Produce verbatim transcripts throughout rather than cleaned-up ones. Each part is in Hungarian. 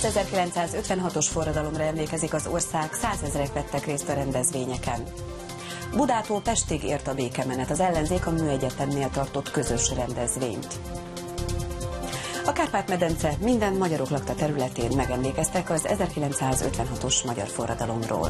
Az ezerkilencszázötvenhatos forradalomra emlékezik az ország, százezrek vettek részt a rendezvényeken. Budától Pestig ért a békemenet, az ellenzék a Műegyetemnél tartott közös rendezvényt. A Kárpát-medence minden magyarok lakta területén megemlékeztek az ezerkilencszázötvenhatos magyar forradalomról.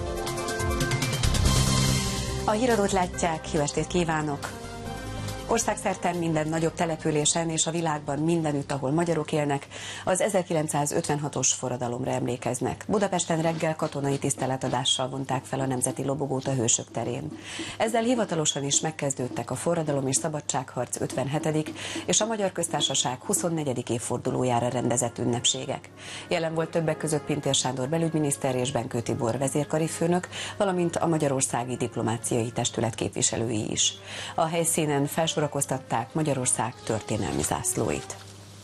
A híradót látják, jó estét kívánok! Országszerte minden nagyobb településen és a világban mindenütt, ahol magyarok élnek, az ezerkilencszázötvenhatos forradalomra emlékeznek. Budapesten reggel katonai tiszteletadással vonták fel a Nemzeti Lobogót a Hősök terén. Ezzel hivatalosan is megkezdődtek a forradalom és szabadságharc ötvenhetedik és a Magyar Köztársaság huszonnegyedik évfordulójára rendezett ünnepségek. Jelen volt többek között Pintér Sándor belügyminiszter és Benkő Tibor vezérkari főnök, valamint a Magyarországi Diplomáciai Testület képviselői is. A helyszínen felsorakoztatták Magyarország történelmi zászlóit.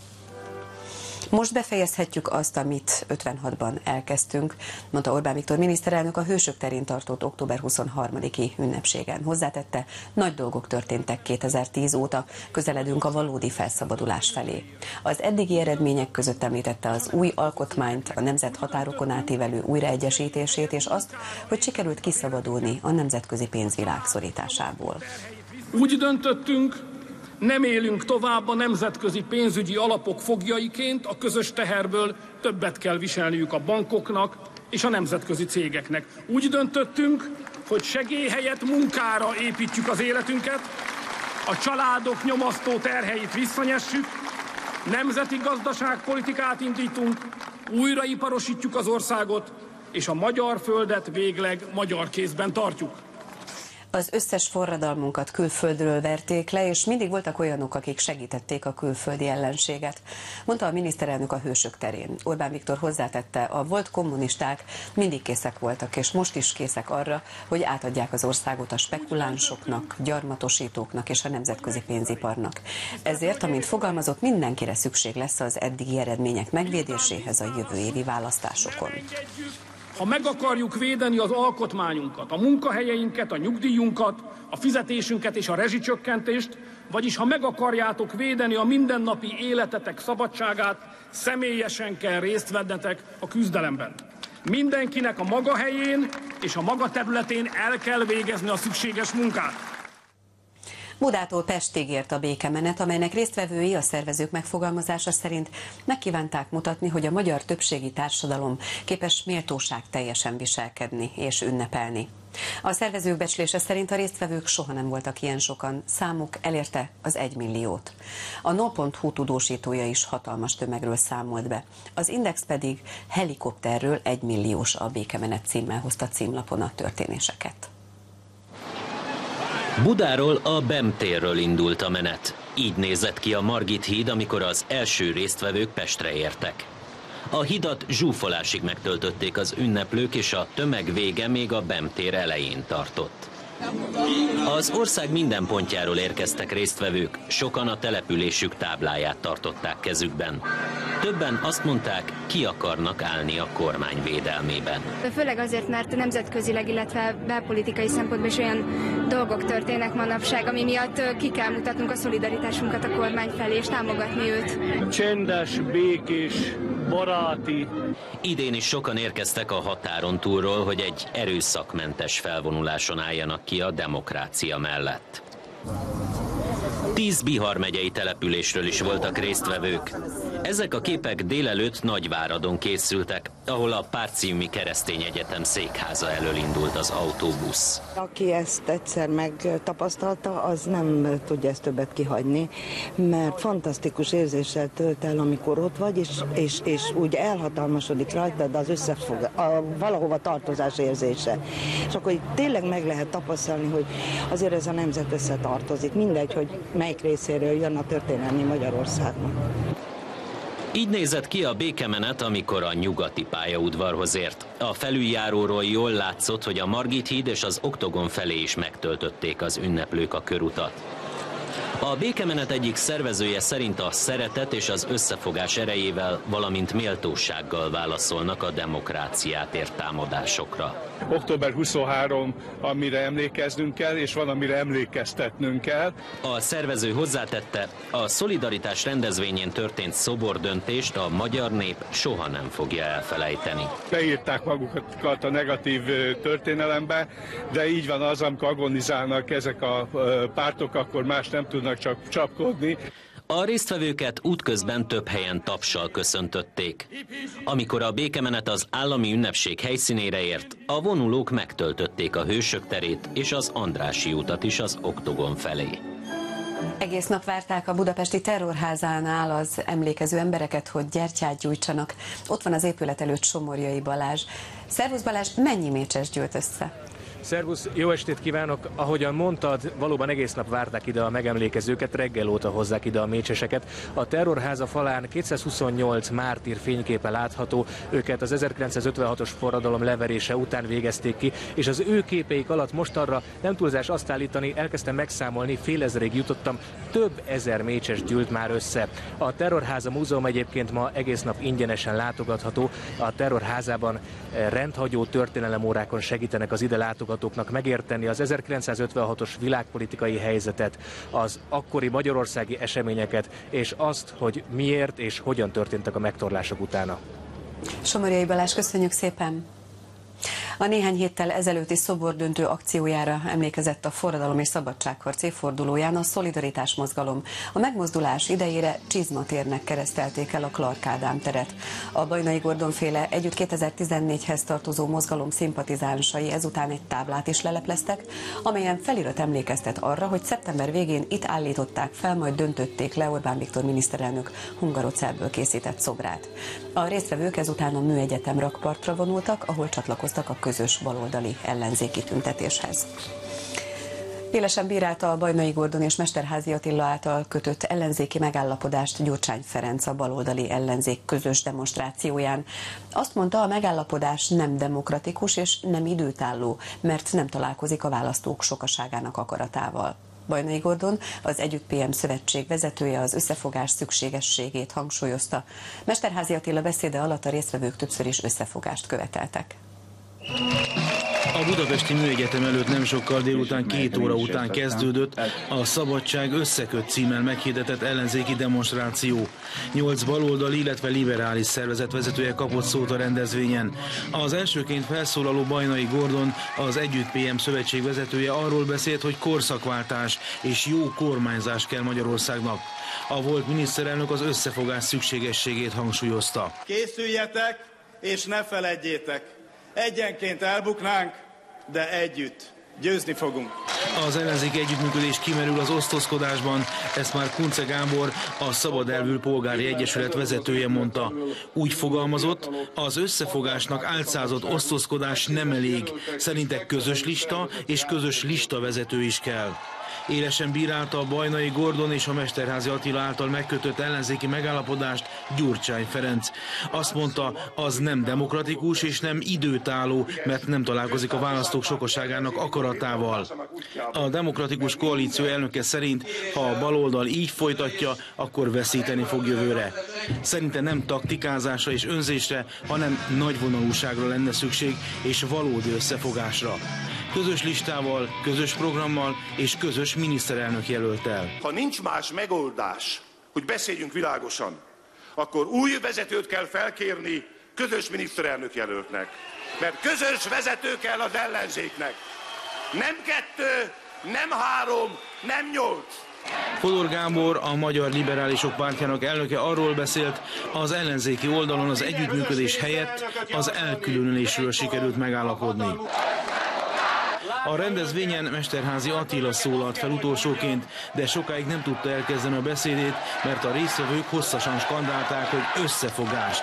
Most befejezhetjük azt, amit ötvenhatban elkezdtünk, mondta Orbán Viktor miniszterelnök a Hősök terén tartott október huszonharmadiki ünnepségen. Hozzátette, nagy dolgok történtek kétezer-tíz óta, közeledünk a valódi felszabadulás felé. Az eddigi eredmények között említette az új alkotmányt, a nemzet határokon átívelő újraegyesítését, és azt, hogy sikerült kiszabadulni a nemzetközi pénzvilág szorításából. Úgy döntöttünk, nem élünk tovább a nemzetközi pénzügyi alapok foglyaiként, a közös teherből többet kell viselniük a bankoknak és a nemzetközi cégeknek. Úgy döntöttünk, hogy segély helyett munkára építjük az életünket, a családok nyomasztó terheit visszanyessük, nemzeti gazdaságpolitikát indítunk, újraiparosítjuk az országot, és a magyar földet végleg magyar kézben tartjuk. Az összes forradalmunkat külföldről verték le, és mindig voltak olyanok, akik segítették a külföldi ellenséget, mondta a miniszterelnök a Hősök terén. Orbán Viktor hozzátette, a volt kommunisták mindig készek voltak, és most is készek arra, hogy átadják az országot a spekulánsoknak, gyarmatosítóknak és a nemzetközi pénziparnak. Ezért, amint fogalmazott, mindenkire szükség lesz az eddigi eredmények megvédéséhez a jövő évi választásokon. Ha meg akarjuk védeni az alkotmányunkat, a munkahelyeinket, a nyugdíjunkat, a fizetésünket és a rezsicsökkentést, vagyis ha meg akarjátok védeni a mindennapi életetek szabadságát, személyesen kell részt vennetek a küzdelemben. Mindenkinek a maga helyén és a maga területén el kell végezni a szükséges munkát. Budától Pestig ért a békemenet, amelynek résztvevői a szervezők megfogalmazása szerint megkívánták mutatni, hogy a magyar többségi társadalom képes méltóság teljesen viselkedni és ünnepelni. A szervezők becslése szerint a résztvevők soha nem voltak ilyen sokan, számuk elérte az egymilliót. A no pont hu tudósítója is hatalmas tömegről számolt be. Az Index pedig helikopterről egymilliós a békemenet címmel hozta címlapon a történéseket. Budáról a Bem térről indult a menet. Így nézett ki a Margit híd, amikor az első résztvevők Pestre értek. A hidat zsúfolásig megtöltötték az ünneplők, és a tömeg vége még a Bem tér elején tartott. Az ország minden pontjáról érkeztek résztvevők, sokan a településük tábláját tartották kezükben. Többen azt mondták, ki akarnak állni a kormány védelmében. Főleg azért, mert nemzetközileg, illetve belpolitikai szempontból is olyan dolgok történnek manapság, ami miatt ki kell mutatnunk a szolidaritásunkat a kormány felé, és támogatni őt. Csendes, békés, baráti. Idén is sokan érkeztek a határon túlról, hogy egy erőszakmentes felvonuláson álljanak ki a demokrácia mellett. Tíz Bihar megyei településről is voltak résztvevők. Ezek a képek délelőtt Nagyváradon készültek, ahol a Párciumi Keresztény Egyetem székháza elől indult az autóbusz. Aki ezt egyszer megtapasztalta, az nem tudja ezt többet kihagyni, mert fantasztikus érzéssel tölt el, amikor ott vagy, és, és, és úgy elhatalmasodik rajtad az összefog, a valahova tartozás érzése. És akkor itt tényleg meg lehet tapasztalni, hogy azért ez a nemzet összetartozik, mindegy, hogy melyik részéről jön a történelmi Magyarországnak. Így nézett ki a békemenet, amikor a nyugati pályaudvarhoz ért. A felüljáróról jól látszott, hogy a Margit híd és az Oktogon felé is megtöltötték az ünneplők a körutat. A békemenet egyik szervezője szerint a szeretet és az összefogás erejével, valamint méltósággal válaszolnak a demokráciát ért támadásokra. október huszonharmadika, amire emlékeznünk kell, és van, amire emlékeztetnünk kell. A szervező hozzátette, a Szolidaritás rendezvényén történt szobordöntést a magyar nép soha nem fogja elfelejteni. Beírták magukat a negatív történelembe, de így van az, amikor agonizálnak ezek a pártok, akkor más nem tudnak csak csapkodni. A résztvevőket útközben több helyen tapssal köszöntötték. Amikor a békemenet az állami ünnepség helyszínére ért, a vonulók megtöltötték a Hősök terét és az Andrássy utat is az Oktogon felé. Egész nap várták a budapesti terrorházánál az emlékező embereket, hogy gyertyát gyújtsanak. Ott van az épület előtt Somorjai Balázs. Szervusz Balázs, mennyi mécses gyűlt össze? Szervusz, jó estét kívánok! Ahogyan mondtad, valóban egész nap várták ide a megemlékezőket, reggel óta hozzák ide a mécseseket. A terrorháza falán kétszázhuszonnyolc mártír fényképe látható, őket az ezerkilencszázötvenhatos forradalom leverése után végezték ki, és az ő képeik alatt most arra nem túlzás azt állítani, elkezdtem megszámolni, félezerig jutottam, több ezer mécses gyűlt már össze. A Terrorháza Múzeum egyébként ma egész nap ingyenesen látogatható. A terrorházában rendhagyó történelemórákon segítenek az ide látogatóknak megérteni az ezerkilencszázötvenhatos világpolitikai helyzetet, az akkori magyarországi eseményeket, és azt, hogy miért és hogyan történtek a megtorlások utána. Somorjai Balázs, köszönjük szépen! A néhány héttel ezelőtti szobordöntő akciójára emlékezett a Forradalom és Szabadságharc évfordulóján a Szolidaritás mozgalom. A megmozdulás idejére Csizmatérnek keresztelték el a Clark Ádám teret. A Bajnai Gordon féle együtt kétezer-tizennégyhez tartozó mozgalom szimpatizánsai ezután egy táblát is lelepleztek, amelyen felirat emlékeztet arra, hogy szeptember végén itt állították fel, majd döntötték le Orbán Viktor miniszterelnök hungarocellből készített szobrát. A résztvevők ezután a Műegyetem rakpartra vonultak, ahol csatlakoztak a közös baloldali ellenzéki tüntetéshez. Élesen bírálta a Bajnai Gordon és Mesterházy Attila által kötött ellenzéki megállapodást Gyurcsány Ferenc a baloldali ellenzék közös demonstrációján. Azt mondta, a megállapodás nem demokratikus és nem időtálló, mert nem találkozik a választók sokaságának akaratával. Bajnai Gordon, az Együtt pé em szövetség vezetője az összefogás szükségességét hangsúlyozta. Mesterházy Attila beszéde alatt a résztvevők többször is összefogást követeltek. A Budapesti Műegyetem előtt nem sokkal délután két óra után kezdődött a Szabadság összeköt címmel meghirdetett ellenzéki demonstráció. Nyolc baloldali, illetve liberális szervezet vezetője kapott szót a rendezvényen. Az elsőként felszólaló Bajnai Gordon, az Együtt pé em szövetség vezetője arról beszélt, hogy korszakváltás és jó kormányzás kell Magyarországnak. A volt miniszterelnök az összefogás szükségességét hangsúlyozta. Készüljetek és ne feledjétek! Egyenként elbuknánk, de együtt győzni fogunk. Az ellenzéki együttműködés kimerül az osztozkodásban, ezt már Kunce Gábor, a Szabad Elvű Polgári Egyesület vezetője mondta. Úgy fogalmazott, az összefogásnak álcázott osztozkodás nem elég, szerinte közös lista és közös listavezető is kell. Élesen bírálta a Bajnai Gordon és a Mesterházy Attila által megkötött ellenzéki megállapodást Gyurcsány Ferenc. Azt mondta, az nem demokratikus és nem időtálló, mert nem találkozik a választók sokaságának akaratával. A Demokratikus Koalíció elnöke szerint, ha a baloldal így folytatja, akkor veszíteni fog jövőre. Szerinte nem taktikázásra és önzésre, hanem nagyvonalúságra lenne szükség és valódi összefogásra. Közös listával, közös programmal és közös miniszterelnök jelölttel. Ha nincs más megoldás, hogy beszéljünk világosan, akkor új vezetőt kell felkérni közös miniszterelnök jelöltnek. Mert közös vezető kell az ellenzéknek. Nem kettő, nem három, nem nyolc. Fodor Gábor, a Magyar Liberálisok Pártjának elnöke arról beszélt, az ellenzéki oldalon az együttműködés helyett az elkülönülésről sikerült megállapodni. A rendezvényen Mesterházy Attila szólalt fel utolsóként, de sokáig nem tudta elkezdeni a beszédét, mert a résztvevők hosszasan skandálták, hogy összefogást.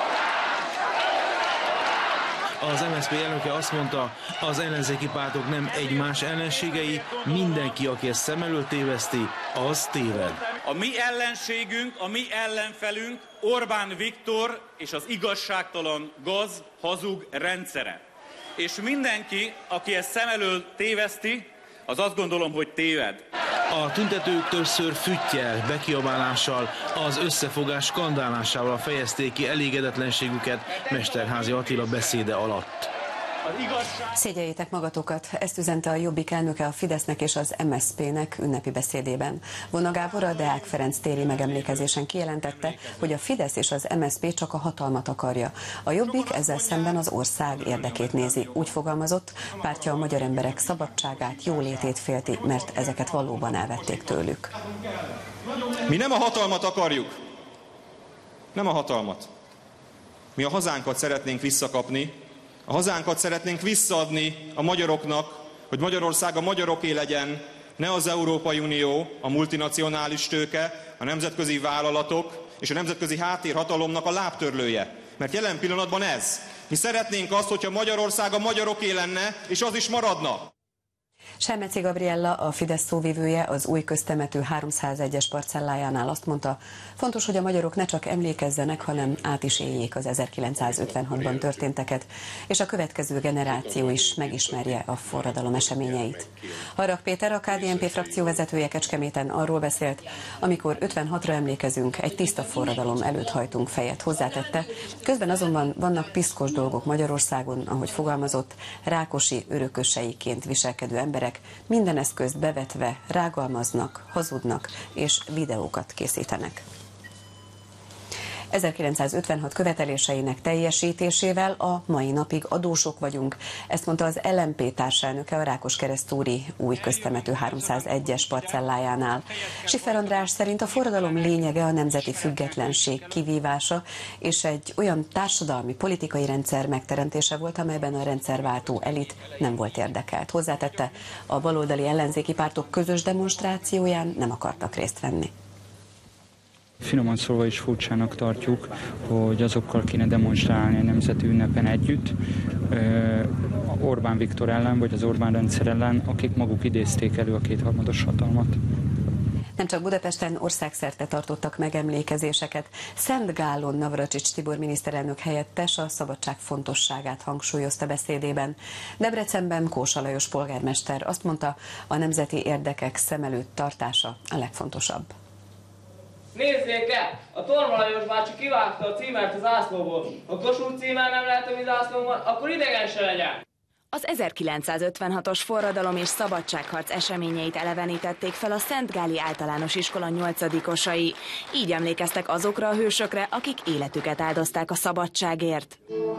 Az em es zé pé elnöke azt mondta, az ellenzéki pártok nem egymás ellenségei, mindenki, aki ezt szem előtt téveszti, az téved. A mi ellenségünk, a mi ellenfelünk Orbán Viktor és az igazságtalan gaz, hazug rendszere. És mindenki, aki ezt szem elől téveszti, az azt gondolom, hogy téved. A tüntetők többször füttyel, bekiabálással, az összefogás skandálásával fejezték ki elégedetlenségüket Mesterházy Attila beszéde alatt. Szégyeljétek magatokat, ezt üzente a Jobbik elnöke a Fidesznek és az em es zé pének ünnepi beszédében. Vona Gábor a Deák Ferenc téri megemlékezésen kijelentette, hogy a Fidesz és az em es zé pé csak a hatalmat akarja. A Jobbik ezzel szemben az ország érdekét nézi. Úgy fogalmazott, pártja a magyar emberek szabadságát, jólétét félti, mert ezeket valóban elvették tőlük. Mi nem a hatalmat akarjuk. Nem a hatalmat. Mi a hazánkat szeretnénk visszakapni, a hazánkat szeretnénk visszaadni a magyaroknak, hogy Magyarország a magyaroké legyen, ne az Európai Unió, a multinacionális tőke, a nemzetközi vállalatok és a nemzetközi háttérhatalomnak a lábtörlője. Mert jelen pillanatban ez. Mi szeretnénk azt, hogyha Magyarország a magyaroké lenne, és az is maradna. Selmeci Gabriella, a Fidesz szóvivője, az új köztemető háromszázegyes parcellájánál azt mondta, fontos, hogy a magyarok ne csak emlékezzenek, hanem át is éljék az ezerkilencszázötvenhatban történteket, és a következő generáció is megismerje a forradalom eseményeit. Harag Péter, a ká dé en pé frakcióvezetője Kecskeméten arról beszélt, amikor ötvenhatra emlékezünk, egy tiszta forradalom előtt hajtunk fejet, hozzátette. Közben azonban vannak piszkos dolgok Magyarországon, ahogy fogalmazott, Rákosi örököseiként viselkedő emberek minden eszközt bevetve rágalmaznak, hazudnak és videókat készítenek. ezerkilencszázötvenhat követeléseinek teljesítésével a mai napig adósok vagyunk. Ezt mondta az el em pé társelnöke a Rákoskeresztúri új köztemető háromszázegyes parcellájánál. Sifer András szerint a forradalom lényege a nemzeti függetlenség kivívása és egy olyan társadalmi, politikai rendszer megteremtése volt, amelyben a rendszerváltó elit nem volt érdekelt. Hozzátette, a baloldali ellenzéki pártok közös demonstrációján nem akartak részt venni. Finoman szólva is furcsának tartjuk, hogy azokkal kéne demonstrálni a nemzeti ünnepen együtt, Orbán Viktor ellen, vagy az Orbán rendszer ellen, akik maguk idézték elő a kétharmados hatalmat. Nem csak Budapesten, országszerte tartottak megemlékezéseket. Szent Gálon Navracsics Tibor miniszterelnök helyettes a szabadság fontosságát hangsúlyozta beszédében. Debrecenben Kósa Lajos polgármester azt mondta, a nemzeti érdekek szem előtt tartása a legfontosabb. Nézzék el! A Torma Lajos bácsi kivágta a címert az zászlóból. Ha Kossuth címer nem lehet a mi zászlónkon, akkor idegen se legyen! Az ezerkilencszázötvenhatos forradalom és szabadságharc eseményeit elevenítették fel a Szentgáli Általános Iskola nyolcadikosai. Így emlékeztek azokra a hősökre, akik életüket áldozták a szabadságért.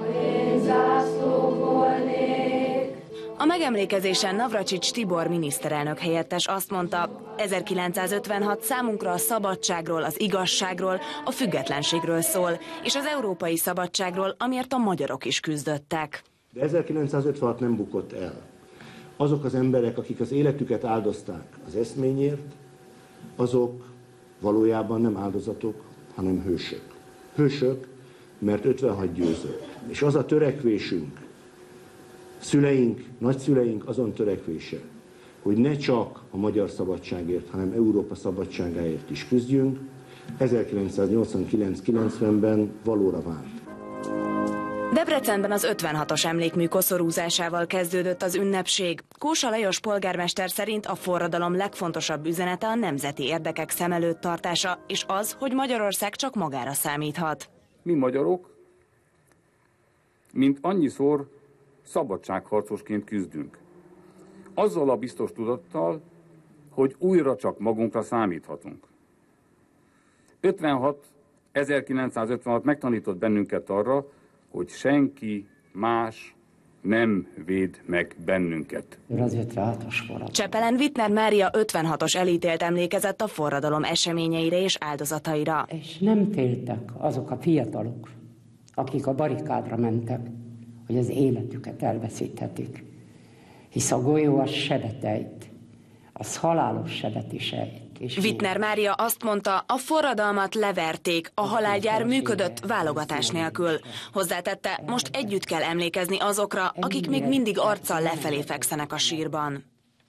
A megemlékezésen Navracsics Tibor miniszterelnök helyettes azt mondta, ezerkilencszázötvenhat számunkra a szabadságról, az igazságról, a függetlenségről szól, és az európai szabadságról, amiért a magyarok is küzdöttek. De ezerkilencszázötvenhat nem bukott el. Azok az emberek, akik az életüket áldozták az eszményért, azok valójában nem áldozatok, hanem hősök. Hősök, mert ötvenhat győzött. És az a törekvésünk, szüleink, nagyszüleink azon törekvése, hogy ne csak a magyar szabadságért, hanem Európa szabadságáért is küzdjünk, ezerkilencszáznyolcvankilenc kilencvenben valóra vált. Debrecenben az ötvenhatos emlékmű koszorúzásával kezdődött az ünnepség. Kósa Lajos polgármester szerint a forradalom legfontosabb üzenete a nemzeti érdekek szem előtt tartása, és az, hogy Magyarország csak magára számíthat. Mi magyarok, mint annyiszor szabadságharcosként küzdünk. Azzal a biztos tudattal, hogy újra csak magunkra számíthatunk. ötvenhat, ezerkilencszázötvenhat megtanított bennünket arra, hogy senki más nem véd meg bennünket. Csepelen Wittner Mária ötvenhatos elítélt emlékezett a forradalom eseményeire és áldozataira. És nem féltek azok a fiatalok, akik a barikádra mentek, hogy az életüket elveszíthetik. Hisz a golyó az sebet ejt, az halálos sebet is ejt. Wittner Mária azt mondta, a forradalmat leverték, a halálgyár működött válogatás nélkül. Hozzátette, most együtt kell emlékezni azokra, akik még mindig arccal lefelé fekszenek a sírban.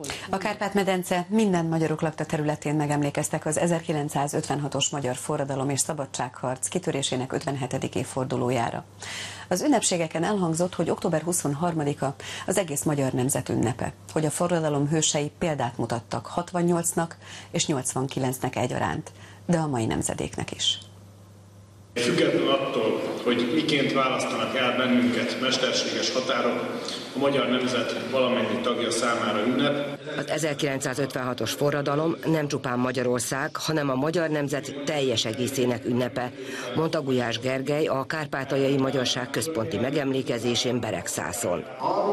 A Kárpát-medence minden magyarok lakta területén megemlékeztek az ezerkilencszázötvenhatos magyar forradalom és szabadságharc kitörésének ötvenhetedik évfordulójára. Az ünnepségeken elhangzott, hogy október huszonharmadika az egész magyar nemzet ünnepe, hogy a forradalom hősei példát mutattak hatvannyolcnak és nyolcvankilencnek egyaránt, de a mai nemzedéknek is. Függetlenül attól, hogy miként választanak el bennünket mesterséges határok, a magyar nemzet valamennyi tagja számára ünnep. Az ezerkilencszázötvenhatos forradalom nem csupán Magyarország, hanem a magyar nemzet teljes egészének ünnepe, mondta Gulyás Gergely a Kárpátaljai Magyarság központi megemlékezésén Beregszászon.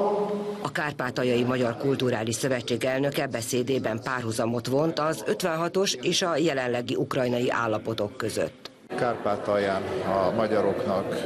A Kárpátaljai Magyar Kulturális Szövetség elnöke beszédében párhuzamot vont az ötvenhatos és a jelenlegi ukrajnai állapotok között. Kárpátalján a magyaroknak,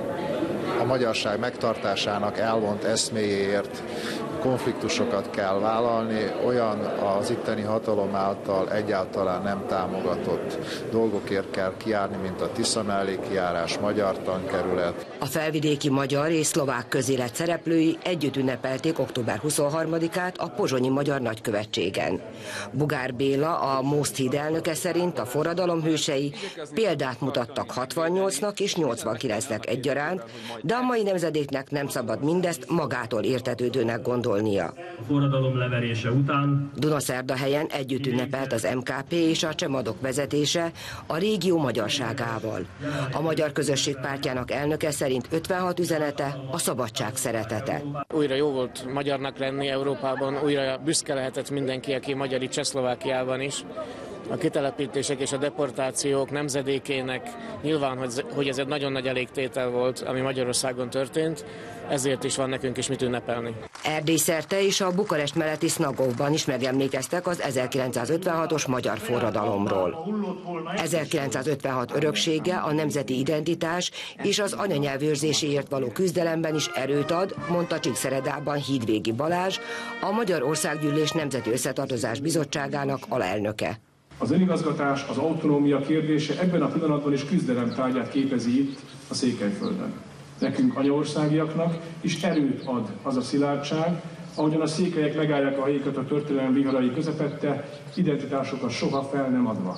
a magyarság megtartásának elvont eszméjéért konfliktusokat kell vállalni, olyan az itteni hatalom által egyáltalán nem támogatott dolgokért kell kiállni, mint a Tisza mellé kijárás, magyar tankerület. A felvidéki magyar és szlovák közélet szereplői együtt ünnepelték október huszonharmadikát a pozsonyi magyar nagykövetségen. Bugár Béla, a Most híd elnöke szerint a forradalom hősei példát mutattak hatvannyolcnak és nyolcvankilencnek egyaránt, de a mai nemzedéknek nem szabad mindezt magától értetődőnek gondolni. A forradalom leverése után Dunaszerdahelyen együtt ünnepelt az em ká pé és a Csemadok vezetése a régió magyarságával. A Magyar Közösség Pártjának elnöke szerint ötvenhat üzenete a szabadság szeretete. Újra jó volt magyarnak lenni Európában, újra büszke lehetett mindenki, aki magyar itt Csehszlovákiában is. A kitelepítések és a deportációk nemzedékének nyilván, hogy ez egy nagyon nagy elégtétel volt, ami Magyarországon történt, ezért is van nekünk is mit ünnepelni. Erdély szerte és a Bukarest melletti Snagovban is megemlékeztek az ezerkilencszázötvenhatos magyar forradalomról. ezerkilencszázötvenhat öröksége a nemzeti identitás és az anyanyelvőrzéséért való küzdelemben is erőt ad, mondta Csíkszeredában Hídvégi Balázs, a Magyar Országgyűlés Nemzeti Összetartozás Bizottságának alelnöke. Az önigazgatás, az autonómia kérdése ebben a pillanatban is küzdelem tárgyát képezi itt a Székelyföldön. Nekünk, anyaországiaknak is erőt ad az a szilárdság, ahogyan a székelyek megállják a helyüket a történelem viharai közepette, identitásokat soha fel nem adva.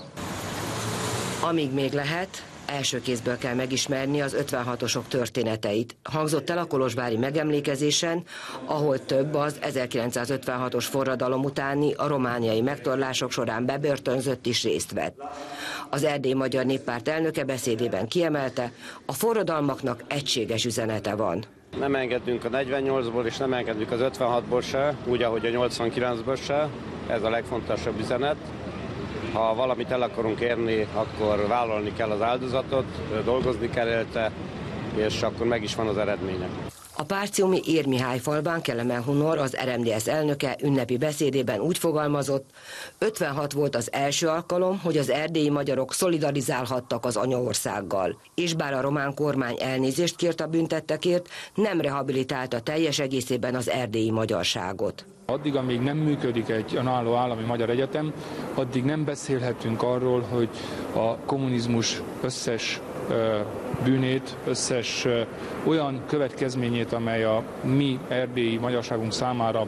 Amíg még lehet, első kézből kell megismerni az ötvenhatosok történeteit. Hangzott el a kolozsvári megemlékezésen, ahol több az ezerkilencszázötvenhatos forradalom utáni a romániai megtorlások során bebörtönzött is részt vett. Az Erdély Magyar Néppárt elnöke beszédében kiemelte, a forradalmaknak egységes üzenete van. Nem engedünk a negyvennyolcból és nem engedünk az ötvenhatból se, úgy, ahogy a nyolcvankilencből se. Ez a legfontosabb üzenet. Ha valamit el akarunk érni, akkor vállalni kell az áldozatot, dolgozni kell érte, és akkor meg is van az eredménye. A párciumi Érmihályfalban Kelemen Hunor, az er em dé es elnöke ünnepi beszédében úgy fogalmazott, ötvenhat volt az első alkalom, hogy az erdélyi magyarok szolidarizálhattak az anyaországgal. És bár a román kormány elnézést kért a büntettekért, nem rehabilitálta teljes egészében az erdélyi magyarságot. Addig, amíg nem működik egy önálló állami magyar egyetem, addig nem beszélhetünk arról, hogy a kommunizmus összes bűnét, összes olyan következményét, amely a mi erdélyi magyarságunk számára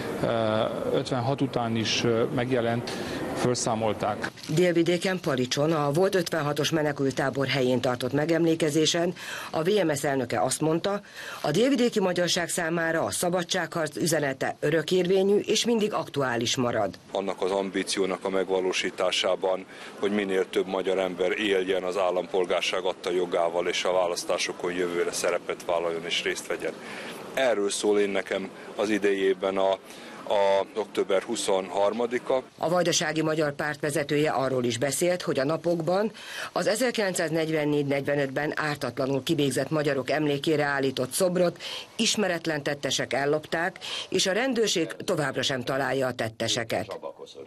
ötvenhat után is megjelent, felszámolták. Délvidéken Palicson a volt ötvenhatos menekülttábor helyén tartott megemlékezésen a vé em es elnöke azt mondta, a délvidéki magyarság számára a szabadságharc üzenete örökérvényű és mindig aktuális marad. Annak az ambíciónak a megvalósításában, hogy minél több magyar ember éljen az állampolgárság adta jogával és a választásokon jövőre szerepet vállaljon és részt vegyen. Erről szól én nekem az idejében a a október huszonharmadika. A Vajdasági Magyar Párt vezetője arról is beszélt, hogy a napokban az ezerkilencszáznegyvennégy negyvenötben ártatlanul kivégzett magyarok emlékére állított szobrot ismeretlen tettesek ellopták, és a rendőrség továbbra sem találja a tetteseket.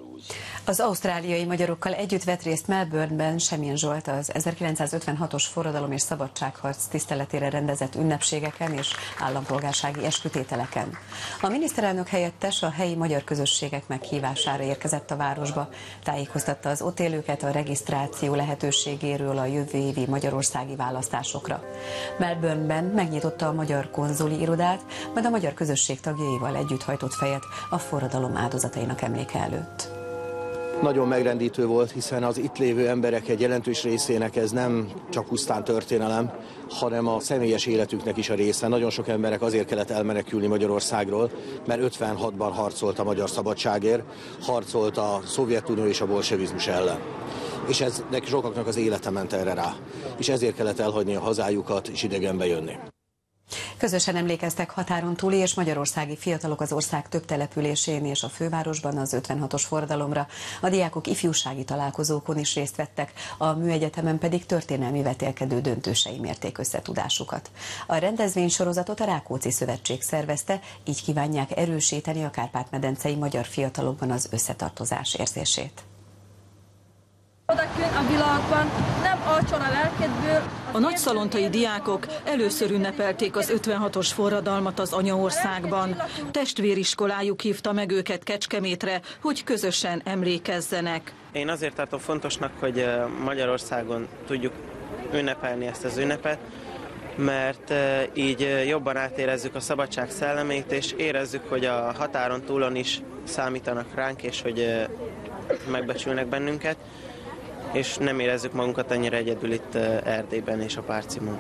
Az ausztráliai magyarokkal együtt vett részt Melbourneben Semjén Zsolt az ezerkilencszázötvenhatos forradalom és szabadságharc tiszteletére rendezett ünnepségeken és állampolgársági eskütételeken. A miniszterelnök helyettes a a helyi magyar közösségek meghívására érkezett a városba. Tájékoztatta az ott élőket a regisztráció lehetőségéről a jövő évi magyarországi választásokra. Melbourneben megnyitotta a magyar konzuli irodát, majd a magyar közösség tagjaival együtt hajtott fejet a forradalom áldozatainak emléke előtt. Nagyon megrendítő volt, hiszen az itt lévő emberek egy jelentős részének ez nem csak pusztán történelem, hanem a személyes életüknek is a része. Nagyon sok emberek azért kellett elmenekülni Magyarországról, mert ötvenhatban harcolt a magyar szabadságért, harcolt a Szovjetunió és a bolsevizmus ellen. És ez neki sokaknak az élete ment erre rá. És ezért kellett elhagyni a hazájukat és idegenbe jönni. Közösen emlékeztek határon túli és magyarországi fiatalok az ország több településén és a fővárosban az ötvenhatos forradalomra. A diákok ifjúsági találkozókon is részt vettek, a Műegyetemen pedig történelmi vetélkedő döntősei mérték összetudásukat. A rendezvénysorozatot a Rákóczi Szövetség szervezte, így kívánják erősíteni a kárpát-medencei magyar fiatalokban az összetartozás érzését. Odakint a világban nem alcsol a lelkedből. A nagyszalontai diákok először ünnepelték az ötvenhatos forradalmat az anyaországban. Testvériskolájuk hívta meg őket Kecskemétre, hogy közösen emlékezzenek. Én azért tartom fontosnak, hogy Magyarországon tudjuk ünnepelni ezt az ünnepet, mert így jobban átérezzük a szabadság szellemét, és érezzük, hogy a határon túlon is számítanak ránk, és hogy megbecsülnek bennünket, és nem érezzük magunkat annyira egyedül itt Erdélyben és a Párcimon.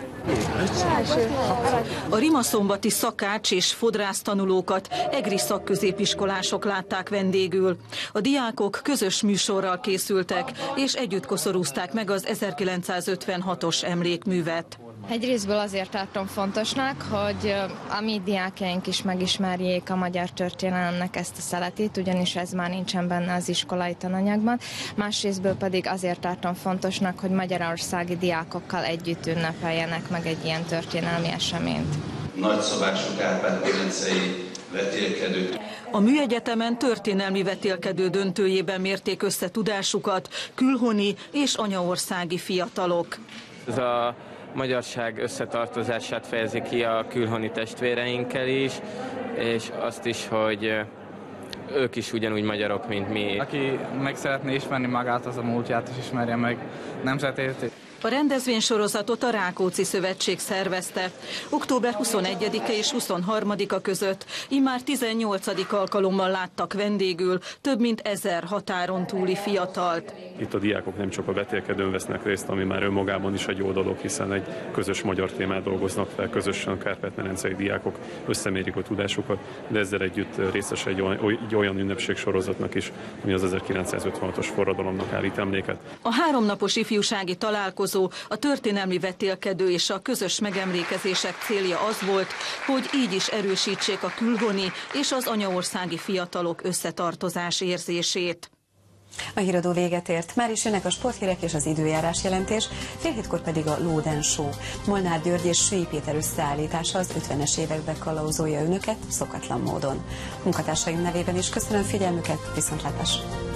A rimaszombatyi szakács és fodrász tanulókat egri szakközépiskolások látták vendégül. A diákok közös műsorral készültek, és együtt koszorúzták meg az ezerkilencszázötvenhatos emlékművet. Egy részből azért tartom fontosnak, hogy a mi diákjaink is megismerjék a magyar történelemnek ezt a szeletét, ugyanis ez már nincsen benne az iskolai tananyagban. Másrésztből pedig azért tartom fontosnak, hogy magyarországi diákokkal együtt ünnepeljenek meg egy ilyen történelmi eseményt. Nagyszabású kárpát-medencei vetélkedő. A Műegyetemen történelmi vetélkedő döntőjében mérték össze tudásukat külhoni és anyaországi fiatalok. Ez a magyarság összetartozását fejezi ki a külhoni testvéreinkkel is, és azt is, hogy ők is ugyanúgy magyarok, mint mi. Aki meg szeretné ismerni magát, az a múltját is ismerje meg, nemzetét. A rendezvénysorozatot a Rákóczi Szövetség szervezte. október huszonegyedike és huszonharmadika között immár tizennyolcadik alkalommal láttak vendégül több mint ezer határon túli fiatalt. Itt a diákok nem csak a vetélkedőn vesznek részt, ami már önmagában is egy jó dolog, hiszen egy közös magyar témát dolgoznak fel, közösen kárpát-medencei diákok összemérik a tudásukat, de ezzel együtt részes egy olyan, egy olyan ünnepségsorozatnak is, ami az ezerkilencszázötvenhatos forradalomnak állít emléket. A háromnapos ifjúsági találkozó a történelmi vetélkedő és a közös megemlékezések célja az volt, hogy így is erősítsék a külhoni és az anyaországi fiatalok összetartozás érzését. A híradó véget ért, már is jönnek a sporthírek és az időjárás jelentés, fél hétkor pedig a Lóden Show. Molnár György és Sői Péter összeállítása az ötvenes évekbe kalauzolja önöket szokatlan módon. Munkatársaim nevében is köszönöm figyelmüket, viszontlátásra!